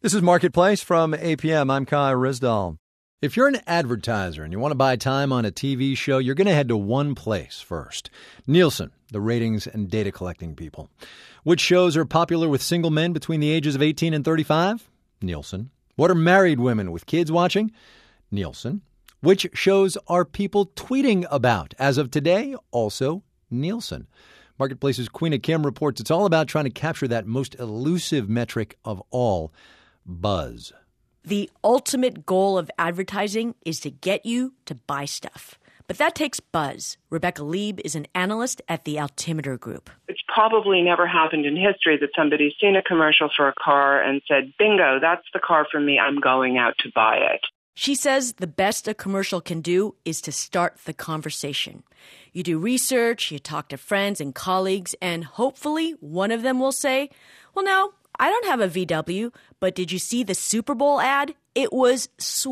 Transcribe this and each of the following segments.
This is Marketplace from APM. I'm Kai Rizdal. If you're an advertiser and you want to buy time on a TV show, you're going to head to one place first. Nielsen, the ratings and data collecting people. Which shows are popular with single men between the ages of 18 and 35? Nielsen. What are married women with kids watching? Nielsen. Which shows are people tweeting about? As of today, also Nielsen. Marketplace's Queena Kim reports it's all about trying to capture that most elusive metric of all, buzz. The ultimate goal of advertising is to get you to buy stuff. But that takes buzz. Rebecca Lieb is an analyst at the Altimeter Group. It's probably never happened in history that somebody's seen a commercial for a car and said, bingo, that's the car for me. I'm going out to buy it. She says the best a commercial can do is to start the conversation. You do research, you talk to friends and colleagues, and hopefully one of them will say, well, no, I don't have a VW, but did you see the Super Bowl ad? It was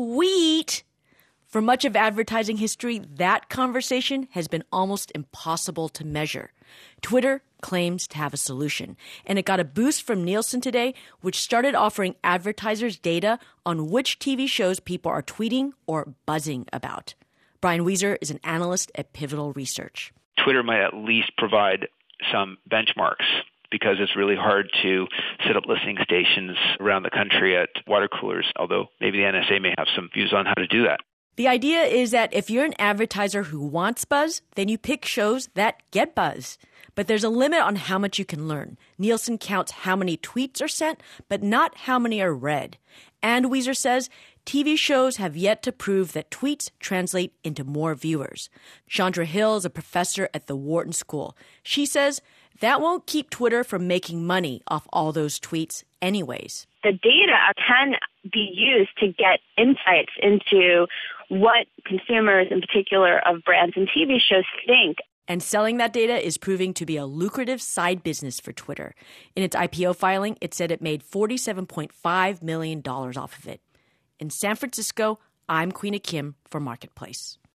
sweet. For much of advertising history, that conversation has been almost impossible to measure. Twitter claims to have a solution, and it got a boost from Nielsen today, which started offering advertisers data on which TV shows people are tweeting or buzzing about. Brian Weiser is an analyst at Pivotal Research. Twitter might at least provide some benchmarks, because it's really hard to set up listening stations around the country at water coolers, although maybe the NSA may have some views on how to do that. The idea is that if you're an advertiser who wants buzz, then you pick shows that get buzz. But there's a limit on how much you can learn. Nielsen counts how many tweets are sent, but not how many are read. And Weiser says TV shows have yet to prove that tweets translate into more viewers. Chandra Hill is a professor at the Wharton School. She says that won't keep Twitter from making money off all those tweets anyways. The data can be used to get insights into what consumers, in particular of brands and TV shows, think. And selling that data is proving to be a lucrative side business for Twitter. In its IPO filing, it said it made $47.5 million off of it. In San Francisco, I'm Queena Kim for Marketplace.